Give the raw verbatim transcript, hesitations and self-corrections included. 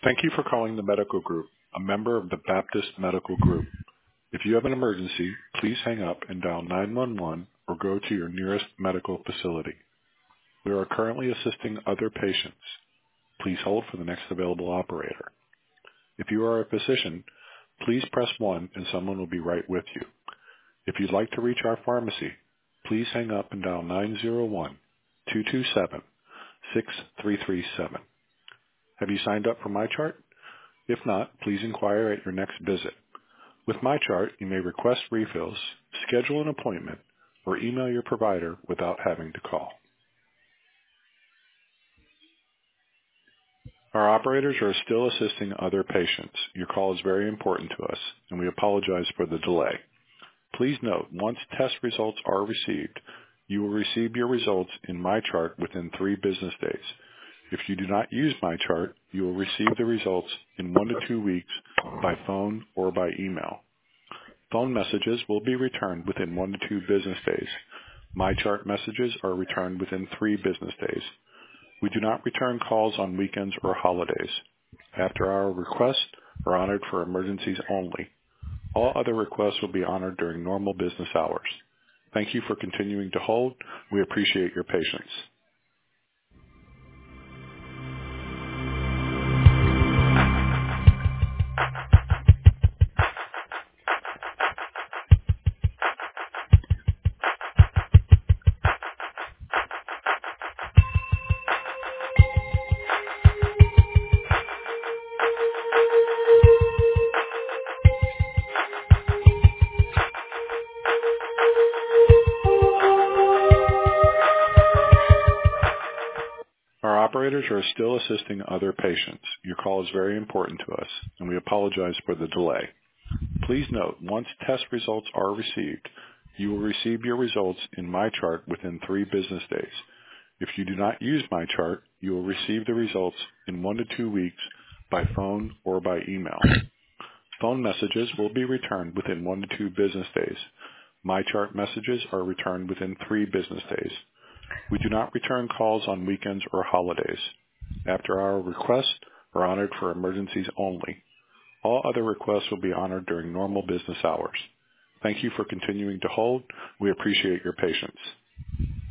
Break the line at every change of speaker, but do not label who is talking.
Thank you for calling the Medical Group, a member of the Baptist Medical Group. If you have an emergency, please hang up and dial nine one one or go to your nearest medical facility. We are currently assisting other patients. Please hold for the next available operator. If you are a physician, please press one and someone will be right with you. If you'd like to reach our pharmacy, please hang up and dial nine zero one, two two seven, six three three seven. Have you signed up for MyChart? If not, please inquire at your next visit. With MyChart, you may request refills, schedule an appointment, or email your provider without having to call. Our operators are still assisting other patients. Your call is very important to us, and we apologize for the delay. Please note, once test results are received, you will receive your results in MyChart within three business days. If you do not use MyChart, you will receive the results in one to two weeks by phone or by email. Phone messages will be returned within one to two business days. MyChart messages are returned within three business days. We do not return calls on weekends or holidays. After-hour requests are honored for emergencies only. All other requests will be honored during normal business hours. Thank you for continuing to hold. We appreciate your patience. Our operators are still assisting other patients. Your call is very important to us, and we apologize for the delay. Please note, once test results are received, you will receive your results in MyChart within three business days. If you do not use MyChart, you will receive the results in one to two weeks by phone or by email. Phone messages will be returned within one to two business days. MyChart messages are returned within three business days. We do not return calls on weekends or holidays. After-hour requests are honored for emergencies only. All other requests will be honored during normal business hours. Thank you for continuing to hold. We appreciate your patience.